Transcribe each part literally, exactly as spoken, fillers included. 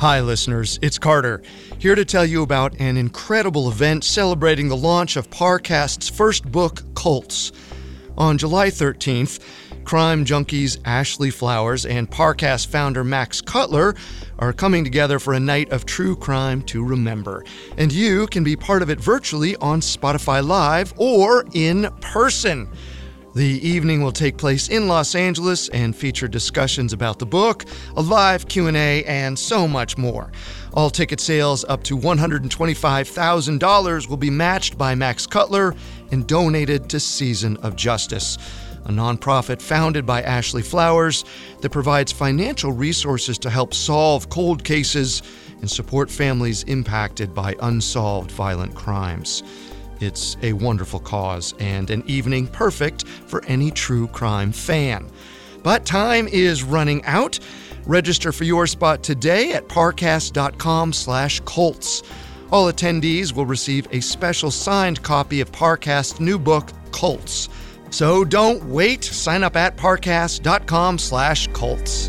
Hi, listeners. It's Carter, here to tell you about an incredible event celebrating the launch of Parcast's first book, Cults. On July thirteenth, crime junkies Ashley Flowers and Parcast founder Max Cutler are coming together for a night of true crime to remember. And you can be part of it virtually on Spotify Live or in person. The evening will take place in Los Angeles and feature discussions about the book, a live Q and A, and so much more. All ticket sales up to one hundred twenty-five thousand dollars will be matched by Max Cutler and donated to Season of Justice, a nonprofit founded by Ashley Flowers that provides financial resources to help solve cold cases and support families impacted by unsolved violent crimes. It's a wonderful cause and an evening perfect for any true crime fan. But time is running out. Register for your spot today at parcast.com slash cults. All attendees will receive a special signed copy of Parcast's new book, Cults. So don't wait. Sign up at parcast.com slash cults.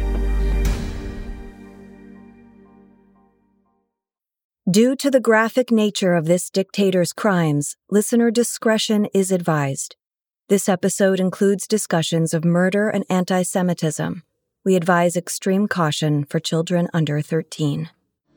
Due to the graphic nature of this dictator's crimes, listener discretion is advised. This episode includes discussions of murder and anti-Semitism. We advise extreme caution for children under thirteen.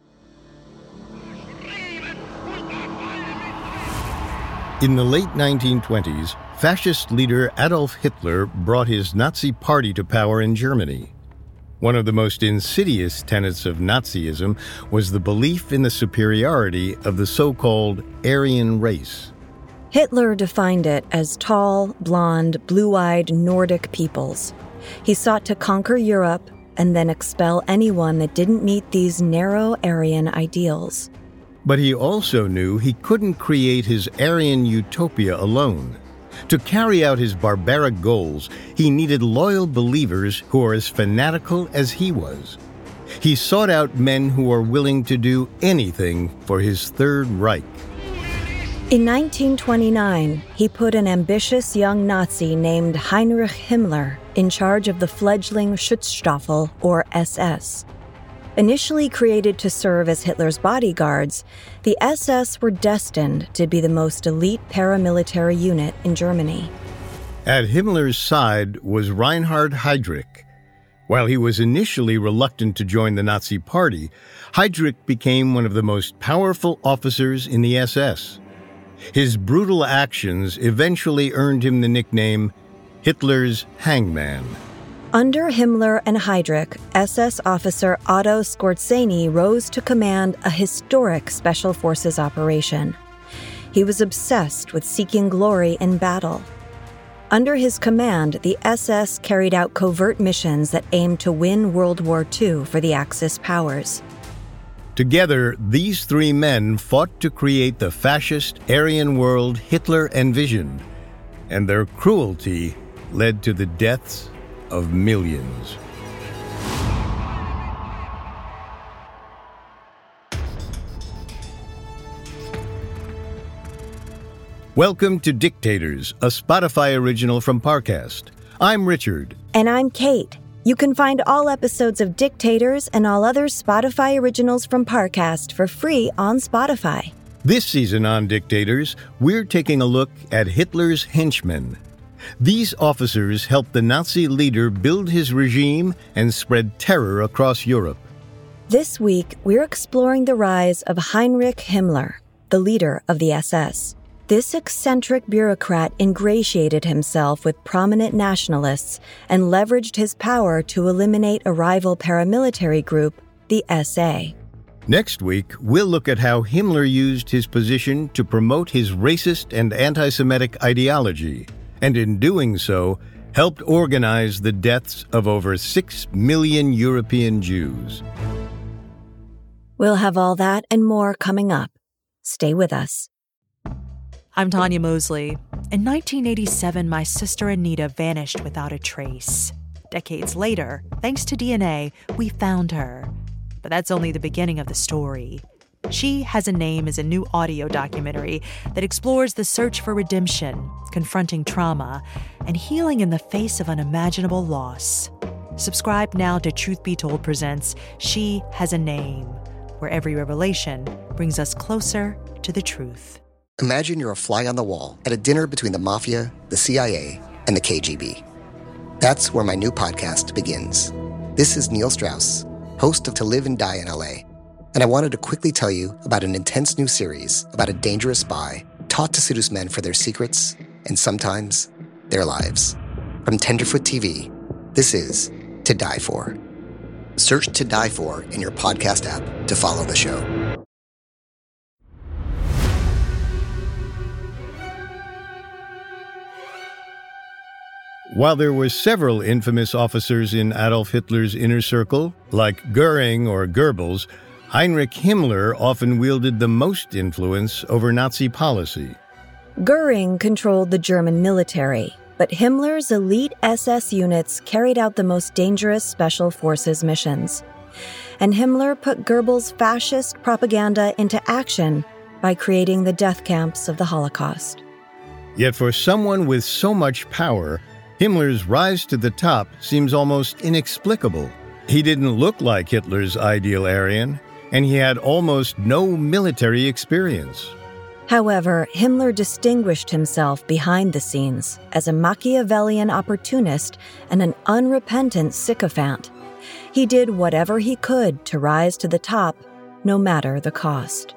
In the late nineteen twenties, fascist leader Adolf Hitler brought his Nazi party to power in Germany. One of the most insidious tenets of Nazism was the belief in the superiority of the so-called Aryan race. Hitler defined it as tall, blonde, blue-eyed Nordic peoples. He sought to conquer Europe and then expel anyone that didn't meet these narrow Aryan ideals. But he also knew he couldn't create his Aryan utopia alone. To carry out his barbaric goals, he needed loyal believers who were as fanatical as he was. He sought out men who were willing to do anything for his Third Reich. In nineteen twenty-nine, he put an ambitious young Nazi named Heinrich Himmler in charge of the fledgling Schutzstaffel, or S S. Initially created to serve as Hitler's bodyguards, the S S were destined to be the most elite paramilitary unit in Germany. At Himmler's side was Reinhard Heydrich. While he was initially reluctant to join the Nazi Party, Heydrich became one of the most powerful officers in the S S. His brutal actions eventually earned him the nickname Hitler's Hangman. Under Himmler and Heydrich, S S officer Otto Skorzeny rose to command a historic Special Forces operation. He was obsessed with seeking glory in battle. Under his command, the S S carried out covert missions that aimed to win World War Two for the Axis powers. Together, these three men fought to create the fascist Aryan world Hitler envisioned, and their cruelty led to the deaths of millions. Welcome to Dictators, a Spotify original from Parcast. I'm Richard. And I'm Kate. You can find all episodes of Dictators and all other Spotify originals from Parcast for free on Spotify. This season on Dictators, we're taking a look at Hitler's henchmen. These officers helped the Nazi leader build his regime and spread terror across Europe. This week, we're exploring the rise of Heinrich Himmler, the leader of the S S. This eccentric bureaucrat ingratiated himself with prominent nationalists and leveraged his power to eliminate a rival paramilitary group, the S A. Next week, we'll look at how Himmler used his position to promote his racist and anti-Semitic ideology, and in doing so, helped organize the deaths of over six million European Jews. We'll have all that and more coming up. Stay with us. I'm Tanya Mosley. In nineteen eighty-seven, my sister Anita vanished without a trace. Decades later, thanks to D N A, we found her. But that's only the beginning of the story. She Has a Name is a new audio documentary that explores the search for redemption, confronting trauma, and healing in the face of unimaginable loss. Subscribe now to Truth Be Told Presents She Has a Name, where every revelation brings us closer to the truth. Imagine you're a fly on the wall at a dinner between the Mafia, the C I A, and the K G B. That's where my new podcast begins. This is Neil Strauss, host of To Live and Die in L A, and I wanted to quickly tell you about an intense new series about a dangerous spy taught to seduce men for their secrets and sometimes their lives. From Tenderfoot T V, this is To Die For. Search To Die For in your podcast app to follow the show. While there were several infamous officers in Adolf Hitler's inner circle, like Goering or Goebbels, Heinrich Himmler often wielded the most influence over Nazi policy. Goering controlled the German military, but Himmler's elite S S units carried out the most dangerous special forces missions. And Himmler put Goebbels' fascist propaganda into action by creating the death camps of the Holocaust. Yet for someone with so much power, Himmler's rise to the top seems almost inexplicable. He didn't look like Hitler's ideal Aryan, and he had almost no military experience. However, Himmler distinguished himself behind the scenes as a Machiavellian opportunist and an unrepentant sycophant. He did whatever he could to rise to the top, no matter the cost.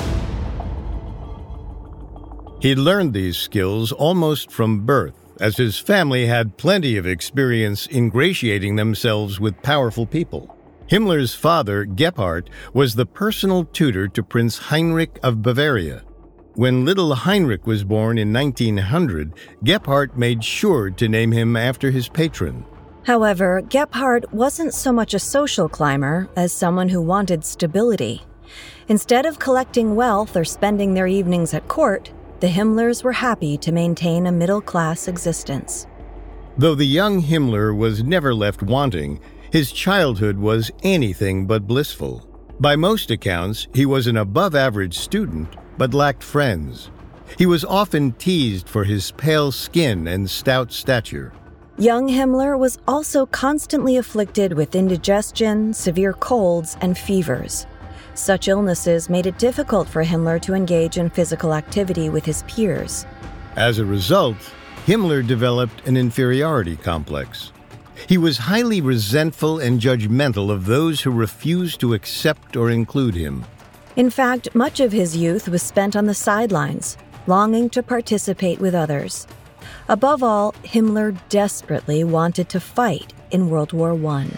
He learned these skills almost from birth, as his family had plenty of experience ingratiating themselves with powerful people. Himmler's father, Gebhard, was the personal tutor to Prince Heinrich of Bavaria. When little Heinrich was born in nineteen hundred, Gebhard made sure to name him after his patron. However, Gebhard wasn't so much a social climber as someone who wanted stability. Instead of collecting wealth or spending their evenings at court, the Himmlers were happy to maintain a middle-class existence. Though the young Himmler was never left wanting, his childhood was anything but blissful. By most accounts, he was an above-average student, but lacked friends. He was often teased for his pale skin and stout stature. Young Himmler was also constantly afflicted with indigestion, severe colds, and fevers. Such illnesses made it difficult for Himmler to engage in physical activity with his peers. As a result, Himmler developed an inferiority complex. He was highly resentful and judgmental of those who refused to accept or include him. In fact, much of his youth was spent on the sidelines, longing to participate with others. Above all, Himmler desperately wanted to fight in World War One.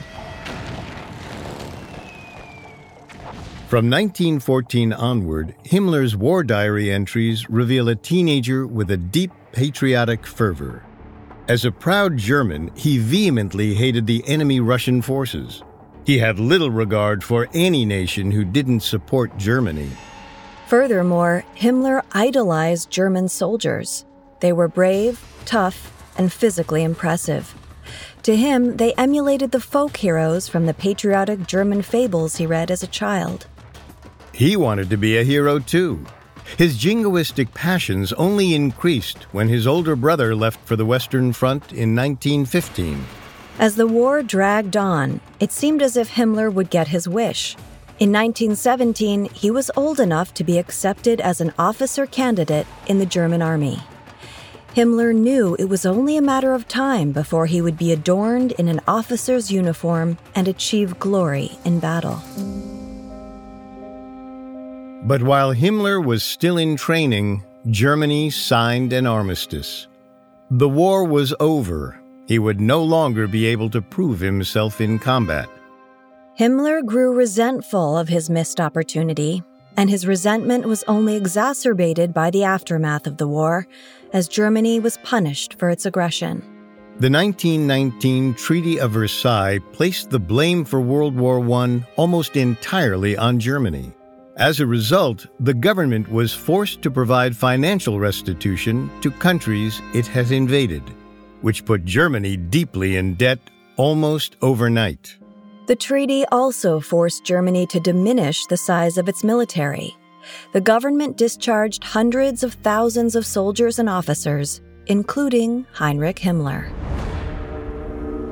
From nineteen fourteen onward, Himmler's war diary entries reveal a teenager with a deep patriotic fervor. As a proud German, he vehemently hated the enemy Russian forces. He had little regard for any nation who didn't support Germany. Furthermore, Himmler idolized German soldiers. They were brave, tough, and physically impressive. To him, they emulated the folk heroes from the patriotic German fables he read as a child. He wanted to be a hero too. His jingoistic passions only increased when his older brother left for the Western Front in nineteen fifteen. As the war dragged on, it seemed as if Himmler would get his wish. In nineteen seventeen, he was old enough to be accepted as an officer candidate in the German army. Himmler knew it was only a matter of time before he would be adorned in an officer's uniform and achieve glory in battle. But while Himmler was still in training, Germany signed an armistice. The war was over. He would no longer be able to prove himself in combat. Himmler grew resentful of his missed opportunity, and his resentment was only exacerbated by the aftermath of the war, as Germany was punished for its aggression. The nineteen nineteen Treaty of Versailles placed the blame for World War One almost entirely on Germany. As a result, the government was forced to provide financial restitution to countries it had invaded, which put Germany deeply in debt almost overnight. The treaty also forced Germany to diminish the size of its military. The government discharged hundreds of thousands of soldiers and officers, including Heinrich Himmler.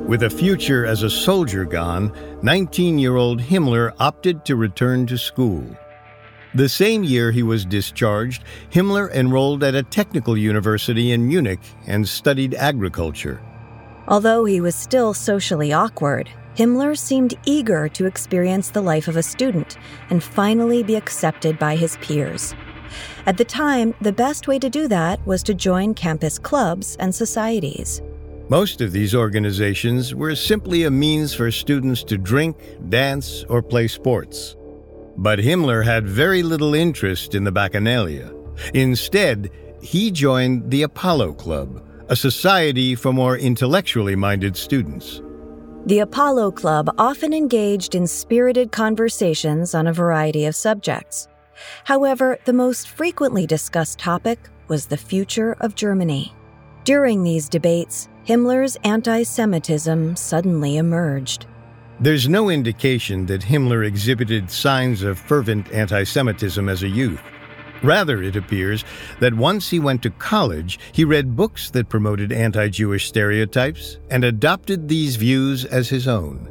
With a future as a soldier gone, nineteen-year-old Himmler opted to return to school. The same year he was discharged, Himmler enrolled at a technical university in Munich and studied agriculture. Although he was still socially awkward, Himmler seemed eager to experience the life of a student and finally be accepted by his peers. At the time, the best way to do that was to join campus clubs and societies. Most of these organizations were simply a means for students to drink, dance, or play sports. But Himmler had very little interest in the Bacchanalia. Instead, he joined the Apollo Club, a society for more intellectually minded students. The Apollo Club often engaged in spirited conversations on a variety of subjects. However, the most frequently discussed topic was the future of Germany. During these debates, Himmler's anti-Semitism suddenly emerged. There's no indication that Himmler exhibited signs of fervent anti-Semitism as a youth. Rather, it appears that once he went to college, he read books that promoted anti-Jewish stereotypes and adopted these views as his own.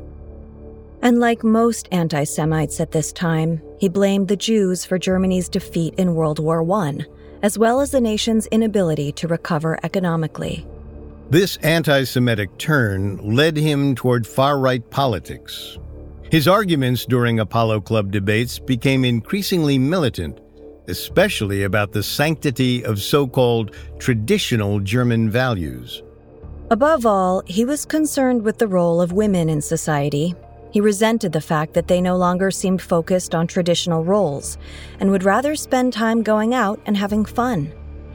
And like most anti-Semites at this time, he blamed the Jews for Germany's defeat in World War One, as well as the nation's inability to recover economically. This anti-Semitic turn led him toward far-right politics. His arguments during Apollo Club debates became increasingly militant, especially about the sanctity of so-called traditional German values. Above all, he was concerned with the role of women in society. He resented the fact that they no longer seemed focused on traditional roles and would rather spend time going out and having fun.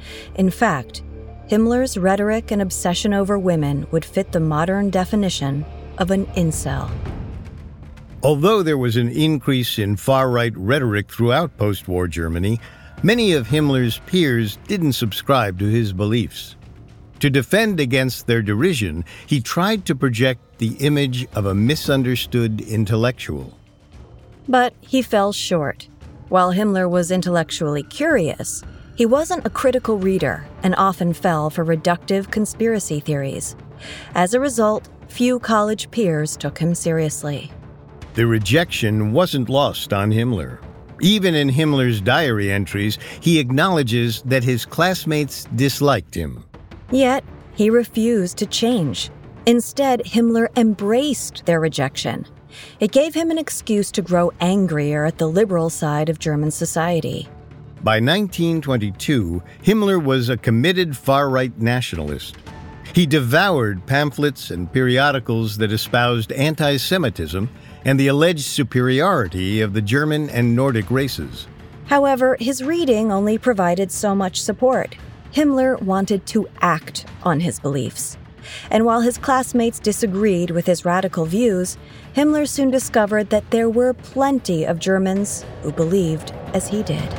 In fact, Himmler's rhetoric and obsession over women would fit the modern definition of an incel. Although there was an increase in far-right rhetoric throughout post-war Germany, many of Himmler's peers didn't subscribe to his beliefs. To defend against their derision, he tried to project the image of a misunderstood intellectual. But he fell short. While Himmler was intellectually curious, he wasn't a critical reader and often fell for reductive conspiracy theories. As a result, few college peers took him seriously. The rejection wasn't lost on Himmler. Even in Himmler's diary entries, he acknowledges that his classmates disliked him. Yet, he refused to change. Instead, Himmler embraced their rejection. It gave him an excuse to grow angrier at the liberal side of German society. By nineteen twenty-two, Himmler was a committed far-right nationalist. He devoured pamphlets and periodicals that espoused anti-Semitism and the alleged superiority of the German and Nordic races. However, his reading only provided so much support. Himmler wanted to act on his beliefs. And while his classmates disagreed with his radical views, Himmler soon discovered that there were plenty of Germans who believed as he did.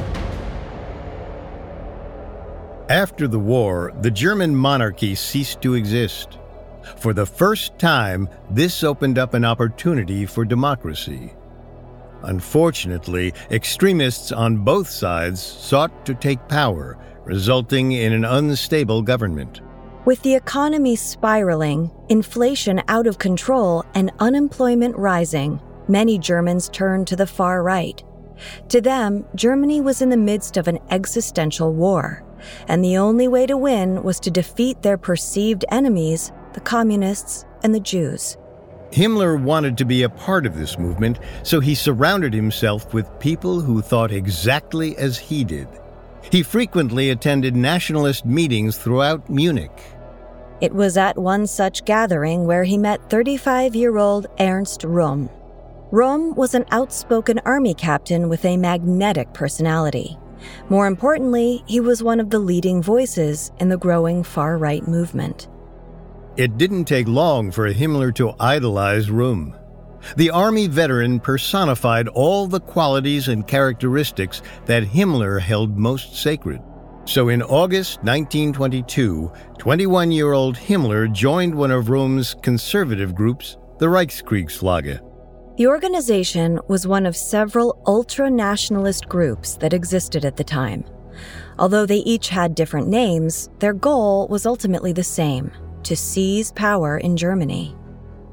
After the war, the German monarchy ceased to exist. For the first time, this opened up an opportunity for democracy. Unfortunately, extremists on both sides sought to take power, resulting in an unstable government. With the economy spiraling, inflation out of control, and unemployment rising, many Germans turned to the far right. To them, Germany was in the midst of an existential war, and the only way to win was to defeat their perceived enemies, the communists and the Jews. Himmler wanted to be a part of this movement, so he surrounded himself with people who thought exactly as he did. He frequently attended nationalist meetings throughout Munich. It was at one such gathering where he met thirty-five-year-old Ernst Röhm. Röhm was an outspoken army captain with a magnetic personality. More importantly, he was one of the leading voices in the growing far-right movement. It didn't take long for Himmler to idolize Röhm. The army veteran personified all the qualities and characteristics that Himmler held most sacred. So in August nineteen twenty-two, twenty-one-year-old Himmler joined one of Röhm's conservative groups, the Reichskriegsflagge. The organization was one of several ultra-nationalist groups that existed at the time. Although they each had different names, their goal was ultimately the same: to seize power in Germany.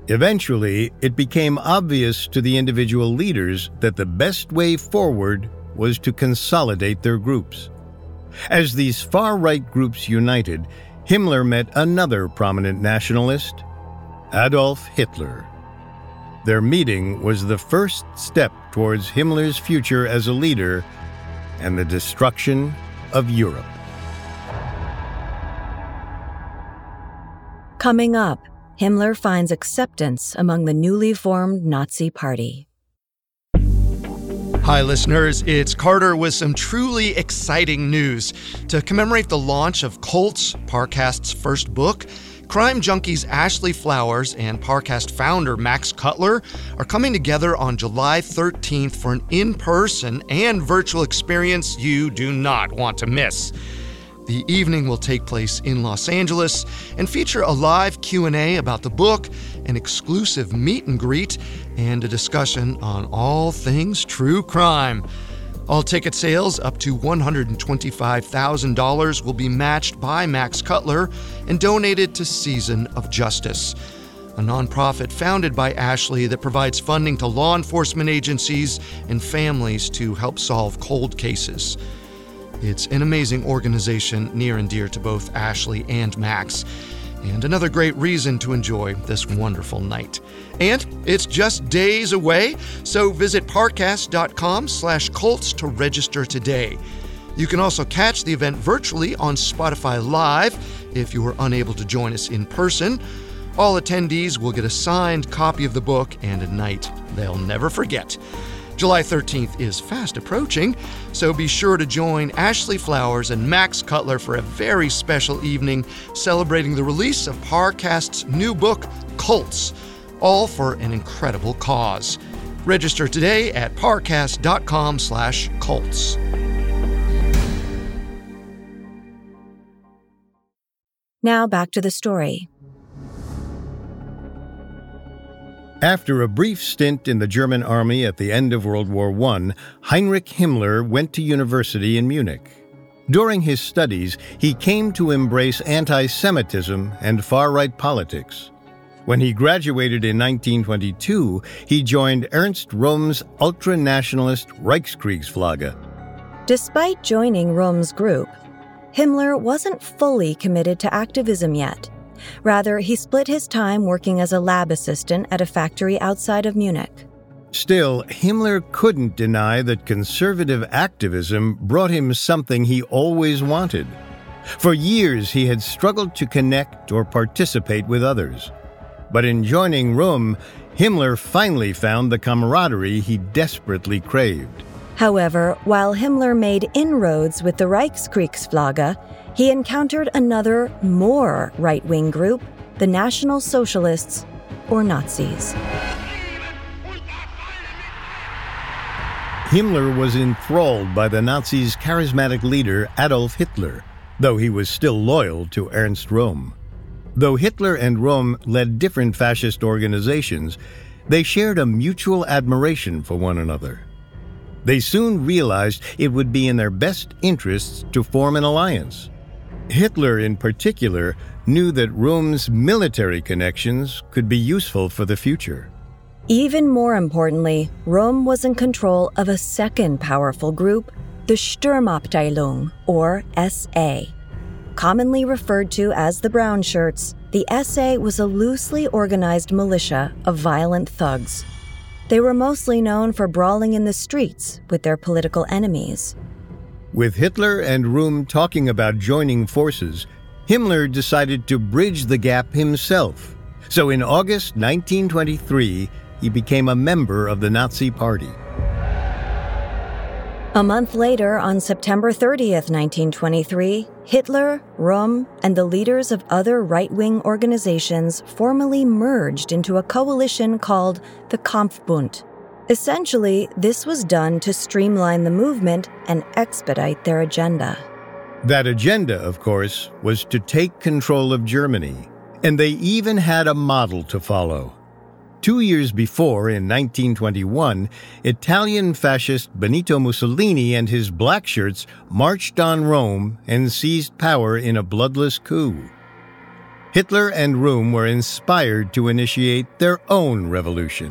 Eventually, it became obvious to the individual leaders that the best way forward was to consolidate their groups. As these far-right groups united, Himmler met another prominent nationalist, Adolf Hitler. Their meeting was the first step towards Himmler's future as a leader and the destruction of Europe. Coming up, Himmler finds acceptance among the newly formed Nazi Party. Hi, listeners. It's Carter with some truly exciting news. To commemorate the launch of Colts, Parcast's first book, crime junkies Ashley Flowers and Parcast founder Max Cutler are coming together on July thirteenth for an in-person and virtual experience you do not want to miss. The evening will take place in Los Angeles and feature a live Q and A about the book, an exclusive meet and greet, and a discussion on all things true crime. All ticket sales up to one hundred twenty-five thousand dollars will be matched by Max Cutler and donated to Season of Justice, a nonprofit founded by Ashley that provides funding to law enforcement agencies and families to help solve cold cases. It's an amazing organization near and dear to both Ashley and Max, and another great reason to enjoy this wonderful night. And it's just days away, so visit parcast.com slash Colts to register today. You can also catch the event virtually on Spotify Live if you were unable to join us in person. All attendees will get a signed copy of the book and a night they'll never forget. July thirteenth is fast approaching, so be sure to join Ashley Flowers and Max Cutler for a very special evening celebrating the release of Parcast's new book, Colts, all for an incredible cause. Register today at parcast.com slash Colts. Now back to the story. After a brief stint in the German army at the end of World War One, Heinrich Himmler went to university in Munich. During his studies, he came to embrace anti-Semitism and far-right politics. When he graduated in nineteen twenty-two, he joined Ernst Röhm's ultra-nationalist Reichskriegsflagge. Despite joining Röhm's group, Himmler wasn't fully committed to activism yet. Rather, he split his time working as a lab assistant at a factory outside of Munich. Still, Himmler couldn't deny that conservative activism brought him something he always wanted. For years, he had struggled to connect or participate with others. But in joining Röhm, Himmler finally found the camaraderie he desperately craved. However, while Himmler made inroads with the Reichskriegsflagge, he encountered another, more right-wing group, the National Socialists, or Nazis. Himmler was enthralled by the Nazis' charismatic leader Adolf Hitler, though he was still loyal to Ernst Röhm. Though Hitler and Röhm led different fascist organizations, they shared a mutual admiration for one another. They soon realized it would be in their best interests to form an alliance. Hitler, in particular, knew that Röhm's military connections could be useful for the future. Even more importantly, Röhm was in control of a second powerful group, the Sturmabteilung, or S A. Commonly referred to as the Brown Shirts, the S A was a loosely organized militia of violent thugs. They were mostly known for brawling in the streets with their political enemies. With Hitler and Röhm talking about joining forces, Himmler decided to bridge the gap himself. So in August nineteen twenty-three, he became a member of the Nazi Party. A month later, on September thirtieth, nineteen twenty-three, Hitler, Röhm, and the leaders of other right-wing organizations formally merged into a coalition called the Kampfbund. Essentially, this was done to streamline the movement and expedite their agenda. That agenda, of course, was to take control of Germany, and they even had a model to follow. Two years before, in nineteen twenty-one, Italian fascist Benito Mussolini and his black shirts marched on Rome and seized power in a bloodless coup. Hitler and Röhm were inspired to initiate their own revolution.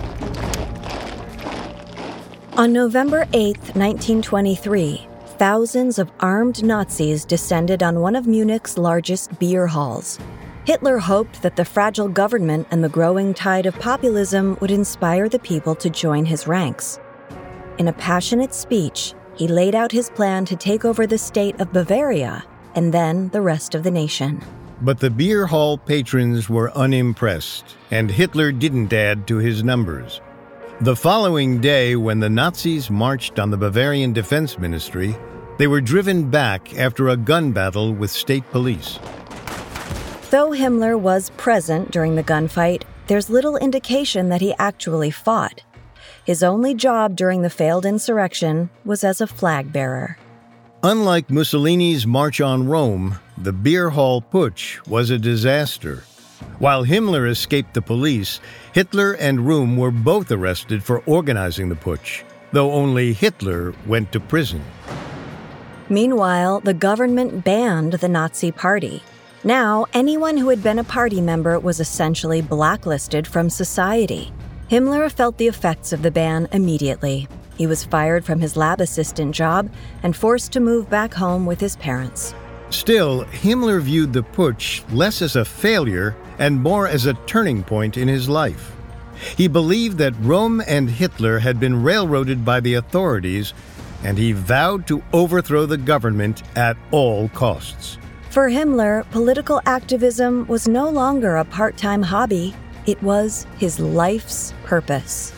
On November eighth, nineteen twenty-three, thousands of armed Nazis descended on one of Munich's largest beer halls. Hitler hoped that the fragile government and the growing tide of populism would inspire the people to join his ranks. In a passionate speech, he laid out his plan to take over the state of Bavaria and then the rest of the nation. But the beer hall patrons were unimpressed, and Hitler didn't add to his numbers. The following day, when the Nazis marched on the Bavarian Defense Ministry, they were driven back after a gun battle with state police. Though Himmler was present during the gunfight, there's little indication that he actually fought. His only job during the failed insurrection was as a flag bearer. Unlike Mussolini's March on Rome, the beer hall putsch was a disaster. While Himmler escaped the police, Hitler and Röhm were both arrested for organizing the putsch, though only Hitler went to prison. Meanwhile, the government banned the Nazi Party. Now, anyone who had been a party member was essentially blacklisted from society. Himmler felt the effects of the ban immediately. He was fired from his lab assistant job and forced to move back home with his parents. Still, Himmler viewed the putsch less as a failure and more as a turning point in his life. He believed that Röhm and Hitler had been railroaded by the authorities, and he vowed to overthrow the government at all costs. For Himmler, political activism was no longer a part-time hobby. It was his life's purpose.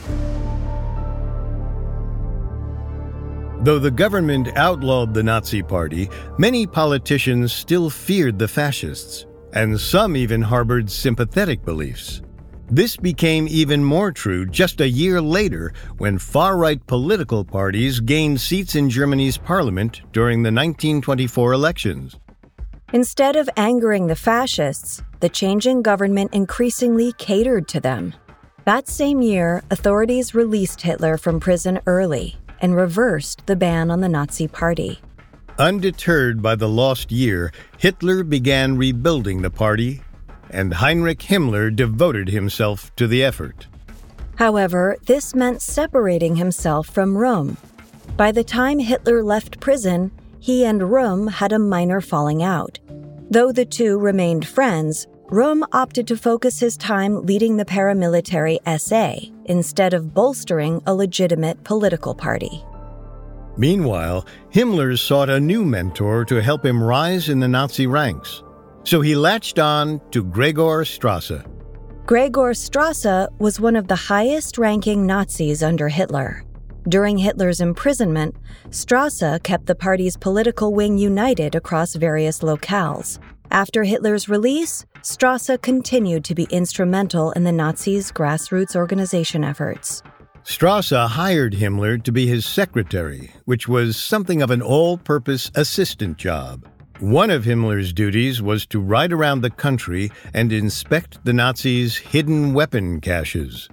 Though the government outlawed the Nazi Party, many politicians still feared the fascists, and some even harbored sympathetic beliefs. This became even more true just a year later when far-right political parties gained seats in Germany's parliament during the nineteen twenty-four elections. Instead of angering the fascists, the changing government increasingly catered to them. That same year, authorities released Hitler from prison early and reversed the ban on the Nazi Party. Undeterred by the lost year, Hitler began rebuilding the party, and Heinrich Himmler devoted himself to the effort. However, this meant separating himself from Röhm. By the time Hitler left prison, he and Röhm had a minor falling out. Though the two remained friends, Röhm opted to focus his time leading the paramilitary S A instead of bolstering a legitimate political party. Meanwhile, Himmler sought a new mentor to help him rise in the Nazi ranks. So he latched on to Gregor Strasser. Gregor Strasser was one of the highest-ranking Nazis under Hitler. During Hitler's imprisonment, Strasser kept the party's political wing united across various locales. After Hitler's release, Strasser continued to be instrumental in the Nazis' grassroots organization efforts. Strasser hired Himmler to be his secretary, which was something of an all-purpose assistant job. One of Himmler's duties was to ride around the country and inspect the Nazis' hidden weapon caches.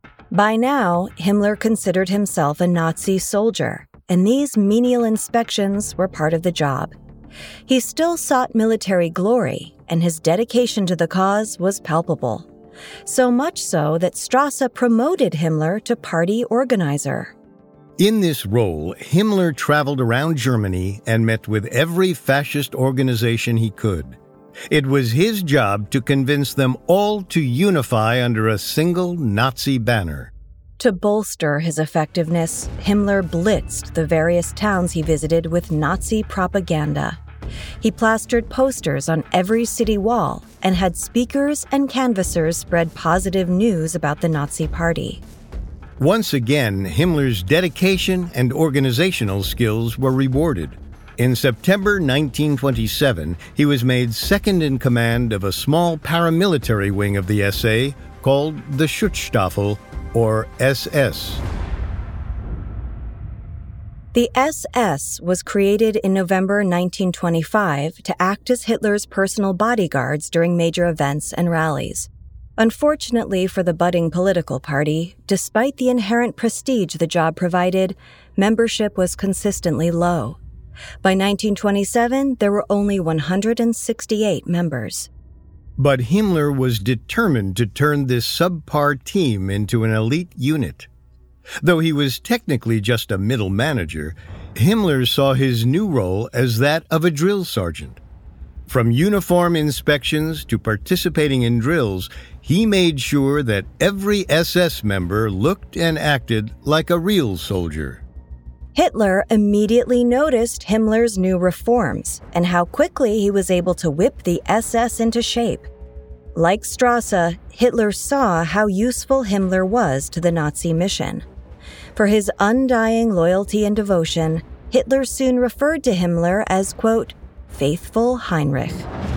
By now, Himmler considered himself a Nazi soldier, and these menial inspections were part of the job. He still sought military glory, and his dedication to the cause was palpable. So much so that Strasser promoted Himmler to party organizer. In this role, Himmler traveled around Germany and met with every fascist organization he could. It was his job to convince them all to unify under a single Nazi banner. To bolster his effectiveness, Himmler blitzed the various towns he visited with Nazi propaganda. He plastered posters on every city wall and had speakers and canvassers spread positive news about the Nazi Party. Once again, Himmler's dedication and organizational skills were rewarded. In September nineteen twenty-seven, he was made second in command of a small paramilitary wing of the S A called the Schutzstaffel, or S S. The S S was created in November nineteen twenty-five to act as Hitler's personal bodyguards during major events and rallies. Unfortunately for the budding political party, despite the inherent prestige the job provided, membership was consistently low. By nineteen twenty-seven, there were only one hundred sixty-eight members. But Himmler was determined to turn this subpar team into an elite unit. Though he was technically just a middle manager, Himmler saw his new role as that of a drill sergeant. From uniform inspections to participating in drills, he made sure that every S S member looked and acted like a real soldier. Hitler immediately noticed Himmler's new reforms and how quickly he was able to whip the S S into shape. Like Strasse, Hitler saw how useful Himmler was to the Nazi mission. For his undying loyalty and devotion, Hitler soon referred to Himmler as, quote, faithful Heinrich.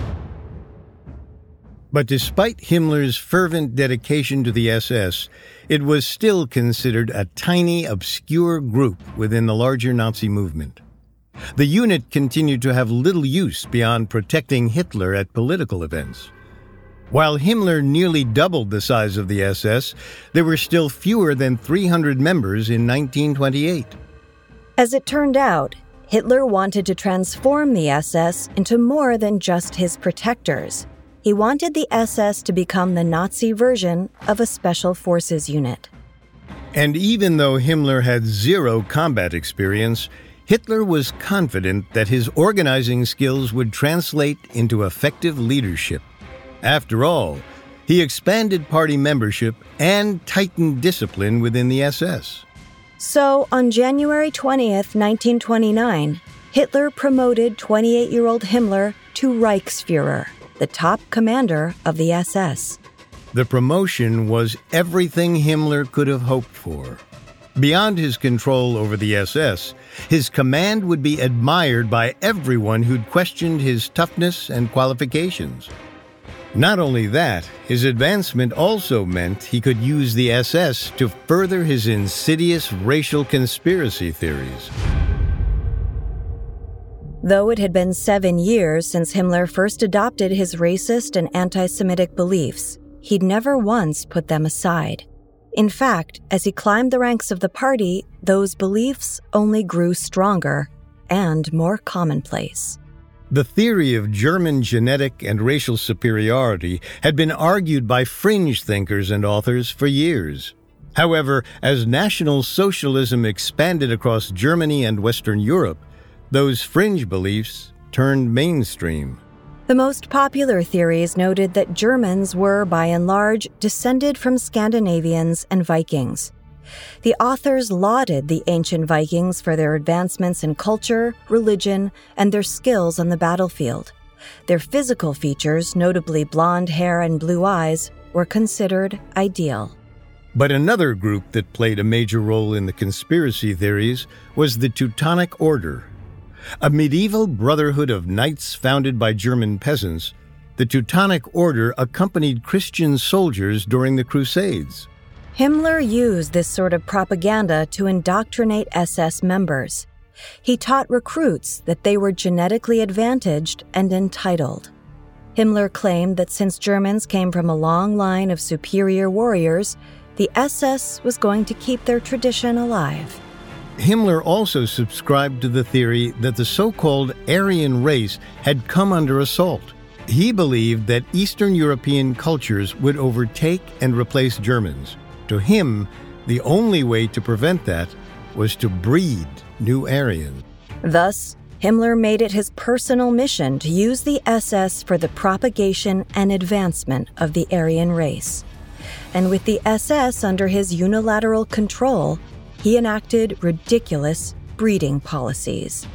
But despite Himmler's fervent dedication to the S S, it was still considered a tiny, obscure group within the larger Nazi movement. The unit continued to have little use beyond protecting Hitler at political events. While Himmler nearly doubled the size of the S S, there were still fewer than three hundred members in nineteen twenty-eight. As it turned out, Hitler wanted to transform the S S into more than just his protectors. He wanted the S S to become the Nazi version of a special forces unit. And even though Himmler had zero combat experience, Hitler was confident that his organizing skills would translate into effective leadership. After all, he expanded party membership and tightened discipline within the S S. So, on January twentieth, nineteen twenty-nine, Hitler promoted twenty-eight-year-old Himmler to Reichsfuhrer, the top commander of the S S. The promotion was everything Himmler could have hoped for. Beyond his control over the S S, his command would be admired by everyone who'd questioned his toughness and qualifications. Not only that, his advancement also meant he could use the S S to further his insidious racial conspiracy theories. Though it had been seven years since Himmler first adopted his racist and anti-Semitic beliefs, he'd never once put them aside. In fact, as he climbed the ranks of the party, those beliefs only grew stronger and more commonplace. The theory of German genetic and racial superiority had been argued by fringe thinkers and authors for years. However, as National Socialism expanded across Germany and Western Europe, those fringe beliefs turned mainstream. The most popular theories noted that Germans were, by and large, descended from Scandinavians and Vikings. The authors lauded the ancient Vikings for their advancements in culture, religion, and their skills on the battlefield. Their physical features, notably blonde hair and blue eyes, were considered ideal. But another group that played a major role in the conspiracy theories was the Teutonic Order. A medieval brotherhood of knights founded by German peasants, the Teutonic Order accompanied Christian soldiers during the Crusades. Himmler used this sort of propaganda to indoctrinate S S members. He taught recruits that they were genetically advantaged and entitled. Himmler claimed that since Germans came from a long line of superior warriors, the S S was going to keep their tradition alive. Himmler also subscribed to the theory that the so-called Aryan race had come under assault. He believed that Eastern European cultures would overtake and replace Germans. To him, the only way to prevent that was to breed new Aryans. Thus, Himmler made it his personal mission to use the S S for the propagation and advancement of the Aryan race. And with the S S under his unilateral control, he enacted ridiculous breeding policies.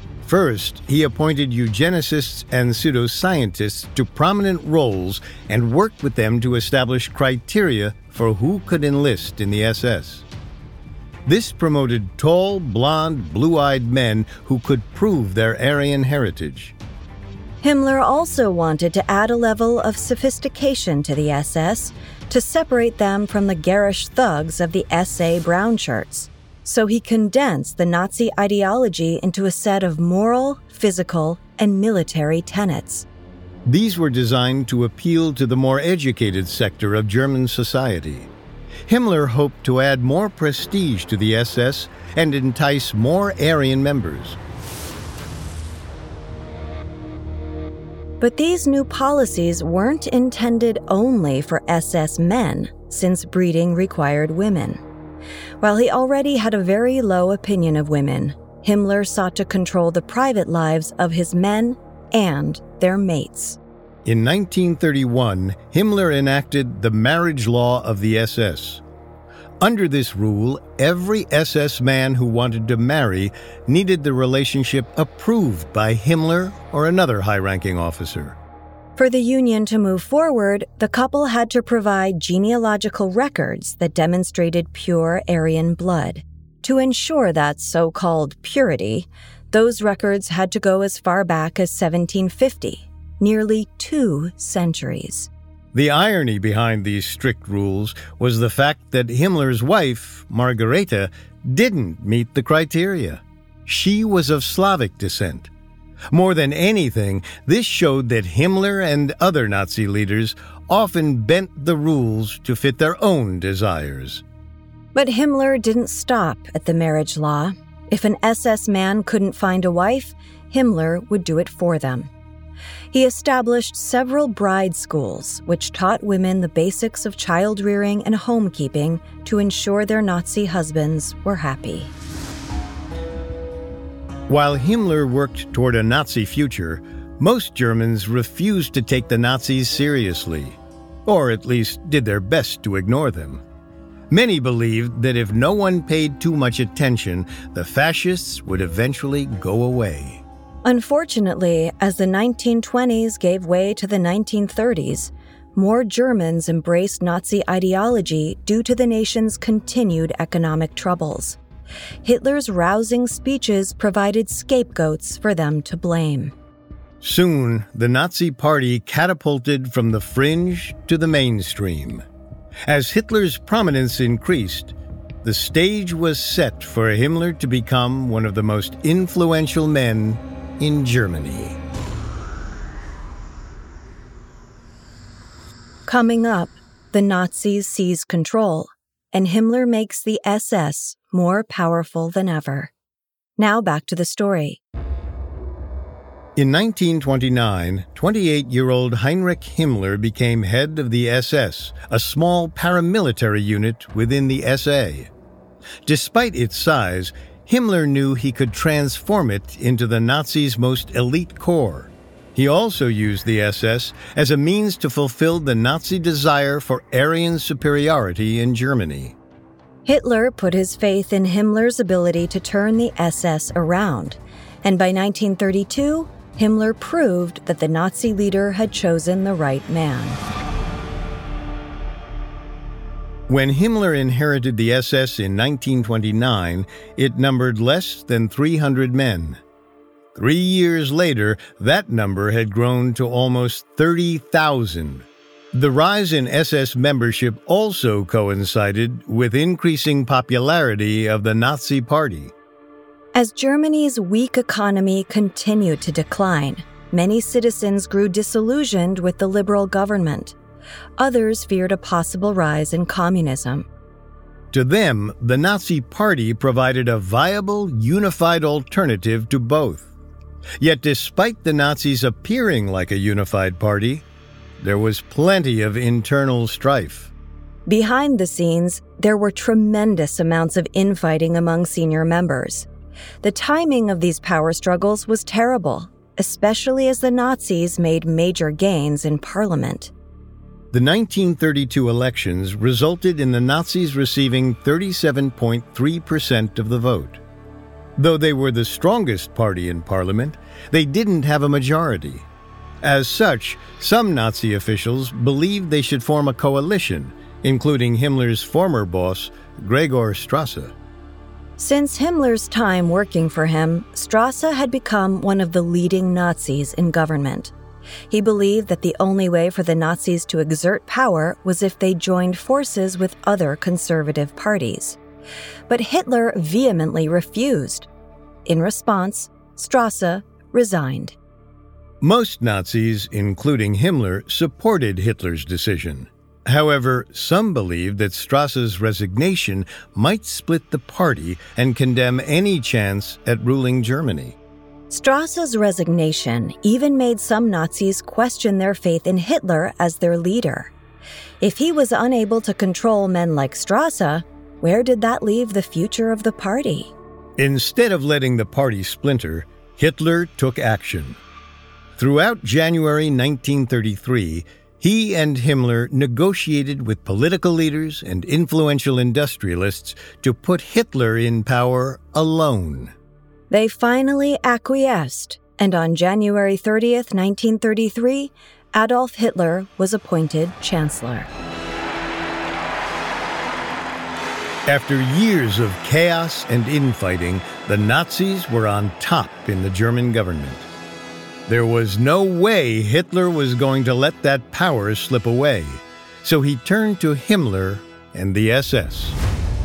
First, he appointed eugenicists and pseudoscientists to prominent roles and worked with them to establish criteria for who could enlist in the S S. This promoted tall, blonde, blue-eyed men who could prove their Aryan heritage. Himmler also wanted to add a level of sophistication to the S S to separate them from the garish thugs of the S A brown shirts. So he condensed the Nazi ideology into a set of moral, physical, and military tenets. These were designed to appeal to the more educated sector of German society. Himmler hoped to add more prestige to the S S and entice more Aryan members. But these new policies weren't intended only for S S men, since breeding required women. While he already had a very low opinion of women, Himmler sought to control the private lives of his men and their mates. In nineteen thirty-one, Himmler enacted the marriage law of the S S. Under this rule, every S S man who wanted to marry needed the relationship approved by Himmler or another high-ranking officer. For the union to move forward, the couple had to provide genealogical records that demonstrated pure Aryan blood. To ensure that so-called purity, those records had to go as far back as seventeen fifty, nearly two centuries. The irony behind these strict rules was the fact that Himmler's wife, Margareta, didn't meet the criteria. She was of Slavic descent. More than anything, this showed that Himmler and other Nazi leaders often bent the rules to fit their own desires. But Himmler didn't stop at the marriage law. If an S S man couldn't find a wife, Himmler would do it for them. He established several bride schools, which taught women the basics of child-rearing and homekeeping to ensure their Nazi husbands were happy. While Himmler worked toward a Nazi future, most Germans refused to take the Nazis seriously, or at least did their best to ignore them. Many believed that if no one paid too much attention, the fascists would eventually go away. Unfortunately, as the nineteen twenties gave way to the nineteen thirties, more Germans embraced Nazi ideology due to the nation's continued economic troubles. Hitler's rousing speeches provided scapegoats for them to blame. Soon, the Nazi Party catapulted from the fringe to the mainstream. As Hitler's prominence increased, the stage was set for Himmler to become one of the most influential men in Germany. Coming up, the Nazis seize control, and Himmler makes the S S more powerful than ever. Now back to the story. In nineteen twenty-nine, twenty-eight-year-old Heinrich Himmler became head of the S S, a small paramilitary unit within the S A. Despite its size, Himmler knew he could transform it into the Nazis' most elite corps. He also used the S S as a means to fulfill the Nazi desire for Aryan superiority in Germany. Hitler put his faith in Himmler's ability to turn the S S around, and by nineteen thirty-two, Himmler proved that the Nazi leader had chosen the right man. When Himmler inherited the S S in nineteen twenty-nine, it numbered less than three hundred men. Three years later, that number had grown to almost thirty thousand. The rise in S S membership also coincided with increasing popularity of the Nazi Party. As Germany's weak economy continued to decline, many citizens grew disillusioned with the liberal government. Others feared a possible rise in communism. To them, the Nazi Party provided a viable, unified alternative to both. Yet despite the Nazis appearing like a unified party, there was plenty of internal strife. Behind the scenes, there were tremendous amounts of infighting among senior members. The timing of these power struggles was terrible, especially as the Nazis made major gains in parliament. The nineteen thirty-two elections resulted in the Nazis receiving thirty-seven point three percent of the vote. Though they were the strongest party in parliament, they didn't have a majority. As such, some Nazi officials believed they should form a coalition, including Himmler's former boss, Gregor Strasser. Since Himmler's time working for him, Strasser had become one of the leading Nazis in government. He believed that the only way for the Nazis to exert power was if they joined forces with other conservative parties. But Hitler vehemently refused. In response, Strasser resigned. Most Nazis, including Himmler, supported Hitler's decision. However, some believed that Strasser's resignation might split the party and condemn any chance at ruling Germany. Strasse's resignation even made some Nazis question their faith in Hitler as their leader. If he was unable to control men like Strasse, where did that leave the future of the party? Instead of letting the party splinter, Hitler took action. Throughout January nineteen thirty-three, he and Himmler negotiated with political leaders and influential industrialists to put Hitler in power alone. They finally acquiesced, and on January thirtieth, nineteen thirty-three, Adolf Hitler was appointed Chancellor. After years of chaos and infighting, the Nazis were on top in the German government. There was no way Hitler was going to let that power slip away, so he turned to Himmler and the S S.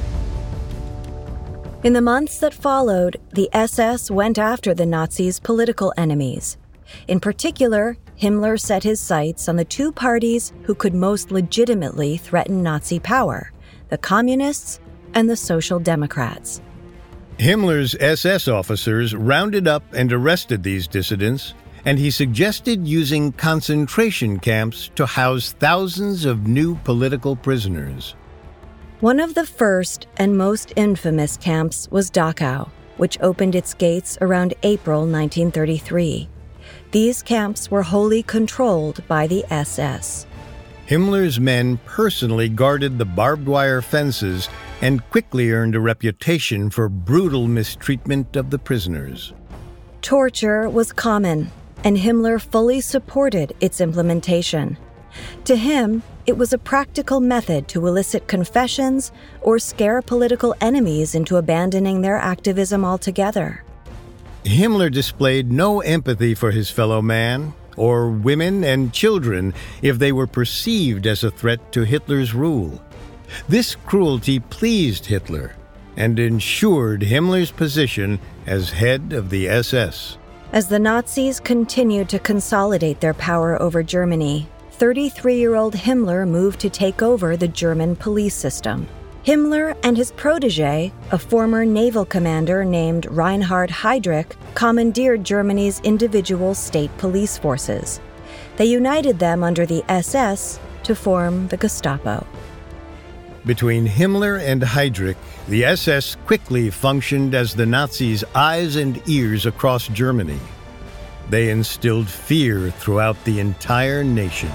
In the months that followed, the S S went after the Nazis' political enemies. In particular, Himmler set his sights on the two parties who could most legitimately threaten Nazi power, the Communists and the Social Democrats. Himmler's S S officers rounded up and arrested these dissidents, and he suggested using concentration camps to house thousands of new political prisoners. One of the first and most infamous camps was Dachau, which opened its gates around April nineteen thirty-three. These camps were wholly controlled by the S S. Himmler's men personally guarded the barbed wire fences and quickly earned a reputation for brutal mistreatment of the prisoners. Torture was common, and Himmler fully supported its implementation. To him, it was a practical method to elicit confessions or scare political enemies into abandoning their activism altogether. Himmler displayed no empathy for his fellow man, or women and children, if they were perceived as a threat to Hitler's rule. This cruelty pleased Hitler and ensured Himmler's position as head of the S S. As the Nazis continued to consolidate their power over Germany, thirty-three-year-old Himmler moved to take over the German police system. Himmler and his protege, a former naval commander named Reinhard Heydrich, commandeered Germany's individual state police forces. They united them under the S S to form the Gestapo. Between Himmler and Heydrich, the S S quickly functioned as the Nazis' eyes and ears across Germany. They instilled fear throughout the entire nation.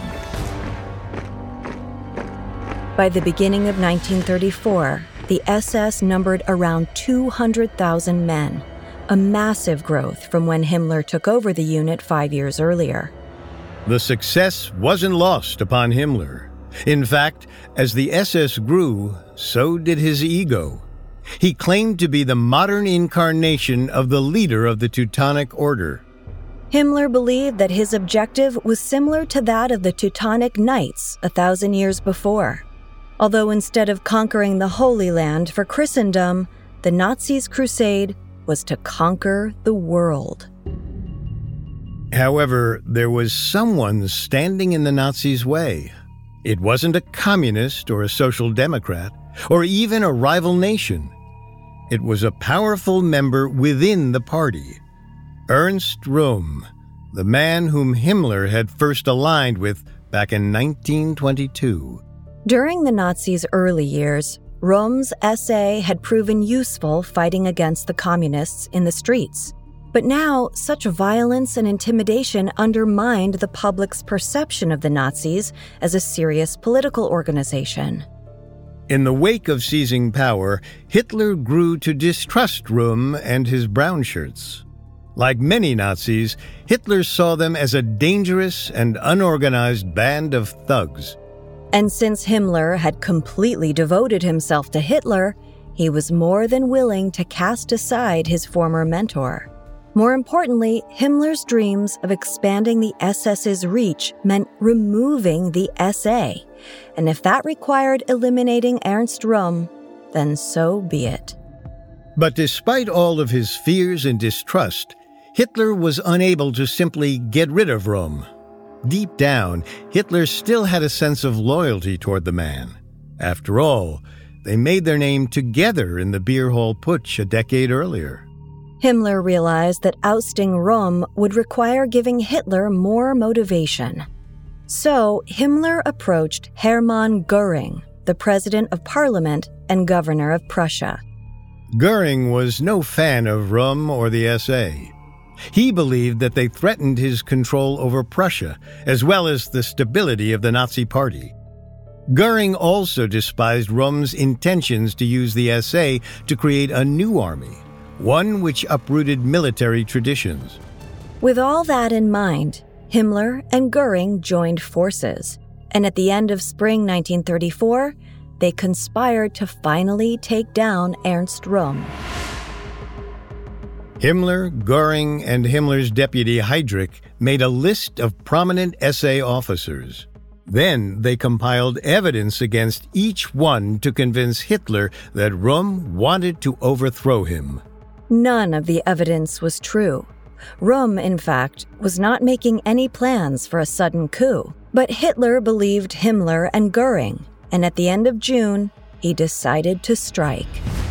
By the beginning of nineteen thirty-four, the S S numbered around two hundred thousand men, a massive growth from when Himmler took over the unit five years earlier. The success wasn't lost upon Himmler. In fact, as the S S grew, so did his ego. He claimed to be the modern incarnation of the leader of the Teutonic Order. Himmler believed that his objective was similar to that of the Teutonic Knights a thousand years before. Although instead of conquering the Holy Land for Christendom, the Nazis' crusade was to conquer the world. However, there was someone standing in the Nazis' way. It wasn't a communist or a social democrat, or even a rival nation. It was a powerful member within the party, Ernst Röhm, the man whom Himmler had first aligned with back in nineteen twenty-two. During the Nazis' early years, Röhm's S A had proven useful fighting against the communists in the streets. But now, such violence and intimidation undermined the public's perception of the Nazis as a serious political organization. In the wake of seizing power, Hitler grew to distrust Röhm and his brown shirts. Like many Nazis, Hitler saw them as a dangerous and unorganized band of thugs. And since Himmler had completely devoted himself to Hitler, he was more than willing to cast aside his former mentor. More importantly, Himmler's dreams of expanding the S S's reach meant removing the S A. And if that required eliminating Ernst Röhm, then so be it. But despite all of his fears and distrust, Hitler was unable to simply get rid of Röhm. Deep down, Hitler still had a sense of loyalty toward the man. After all, they made their name together in the beer hall putsch a decade earlier. Himmler realized that ousting Röhm would require giving Hitler more motivation. So Himmler approached Hermann Göring, the president of parliament and governor of Prussia. Göring was no fan of Röhm or the S A. He believed that they threatened his control over Prussia, as well as the stability of the Nazi Party. Göring also despised Röhm's intentions to use the S A to create a new army, one which uprooted military traditions. With all that in mind, Himmler and Göring joined forces, and at the end of spring nineteen thirty-four, they conspired to finally take down Ernst Röhm. Himmler, Göring, and Himmler's deputy Heydrich made a list of prominent S A officers. Then they compiled evidence against each one to convince Hitler that Röhm wanted to overthrow him. None of the evidence was true. Röhm, in fact, was not making any plans for a sudden coup. But Hitler believed Himmler and Göring, and at the end of June, he decided to strike.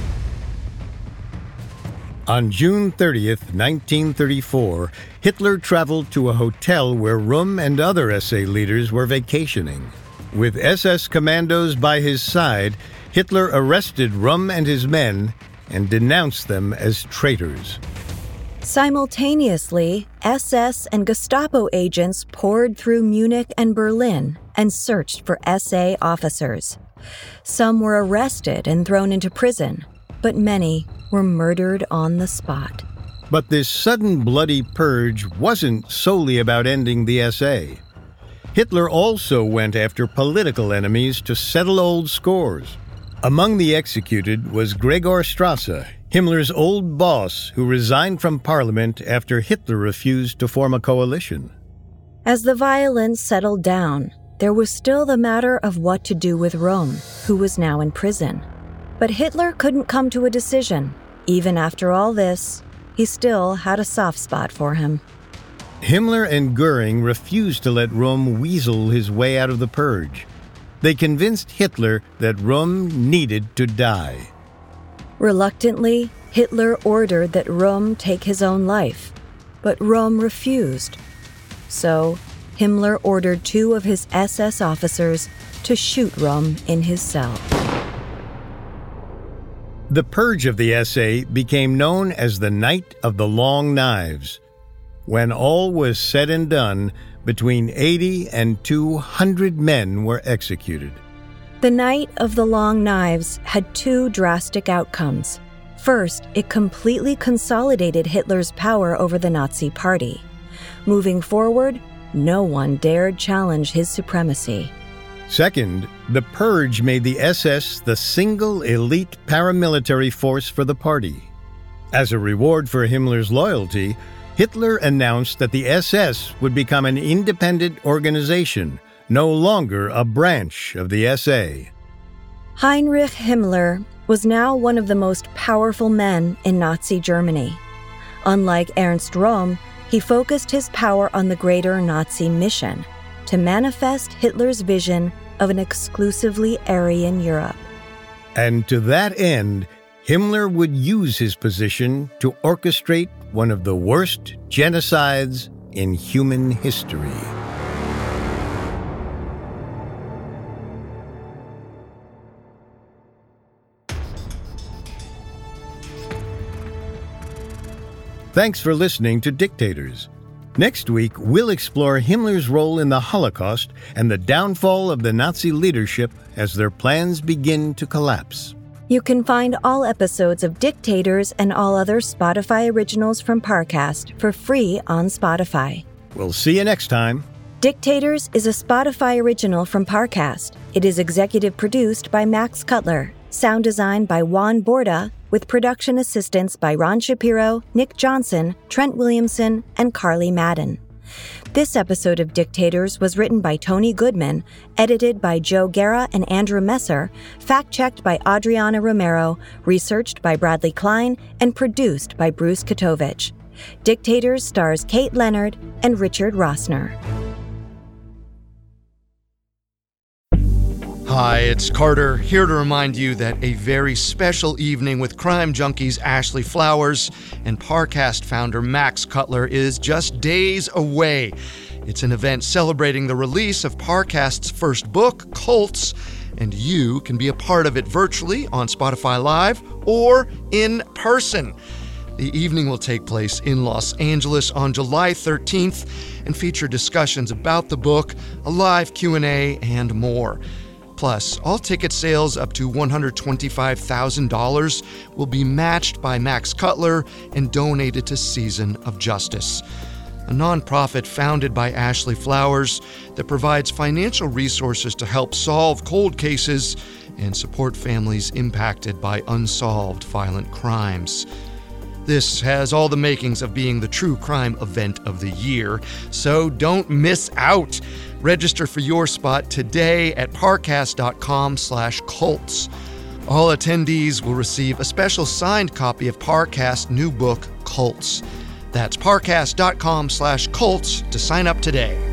On June thirtieth, nineteen thirty-four, Hitler traveled to a hotel where Röhm and other S A leaders were vacationing. With S S commandos by his side, Hitler arrested Röhm and his men and denounced them as traitors. Simultaneously, S S and Gestapo agents poured through Munich and Berlin and searched for S A officers. Some were arrested and thrown into prison, but many were murdered on the spot. But this sudden bloody purge wasn't solely about ending the S A. Hitler also went after political enemies to settle old scores. Among the executed was Gregor Strasser, Himmler's old boss, who resigned from parliament after Hitler refused to form a coalition. As the violence settled down, there was still the matter of what to do with Röhm, who was now in prison. But Hitler couldn't come to a decision. Even after all this, he still had a soft spot for him. Himmler and Göring refused to let Röhm weasel his way out of the purge. They convinced Hitler that Röhm needed to die. Reluctantly, Hitler ordered that Röhm take his own life, but Röhm refused. So, Himmler ordered two of his S S officers to shoot Röhm in his cell. The purge of the S A became known as the Night of the Long Knives. When all was said and done, between eighty and two hundred men were executed. The Night of the Long Knives had two drastic outcomes. First, it completely consolidated Hitler's power over the Nazi Party. Moving forward, no one dared challenge his supremacy. Second, the purge made the S S the single elite paramilitary force for the party. As a reward for Himmler's loyalty, Hitler announced that the S S would become an independent organization, no longer a branch of the S A. Heinrich Himmler was now one of the most powerful men in Nazi Germany. Unlike Ernst Röhm, he focused his power on the greater Nazi mission, to manifest Hitler's vision of an exclusively Aryan Europe. And to that end, Himmler would use his position to orchestrate one of the worst genocides in human history. Thanks for listening to Dictators. Next week, we'll explore Himmler's role in the Holocaust and the downfall of the Nazi leadership as their plans begin to collapse. You can find all episodes of Dictators and all other Spotify originals from Parcast for free on Spotify. We'll see you next time. Dictators is a Spotify original from Parcast. It is executive produced by Max Cutler, sound design by Juan Borda, with production assistance by Ron Shapiro, Nick Johnson, Trent Williamson, and Carly Madden. This episode of Dictators was written by Tony Goodman, edited by Joe Guerra and Andrew Messer, fact-checked by Adriana Romero, researched by Bradley Klein, and produced by Bruce Katovich. Dictators stars Kate Leonard and Richard Rossner. Hi, it's Carter, here to remind you that a very special evening with crime junkies Ashley Flowers and Parcast founder Max Cutler is just days away. It's an event celebrating the release of Parcast's first book, Cults, and you can be a part of it virtually on Spotify Live or in person. The evening will take place in Los Angeles on July thirteenth and feature discussions about the book, a live Q and A, and more. Plus, all ticket sales up to one hundred twenty-five thousand dollars will be matched by Max Cutler and donated to Season of Justice, a nonprofit founded by Ashley Flowers that provides financial resources to help solve cold cases and support families impacted by unsolved violent crimes. This has all the makings of being the true crime event of the year, so don't miss out. Register for your spot today at parcast.com slash cults. All attendees will receive a special signed copy of Parcast's new book, Cults. That's parcast.com slash cults to sign up today.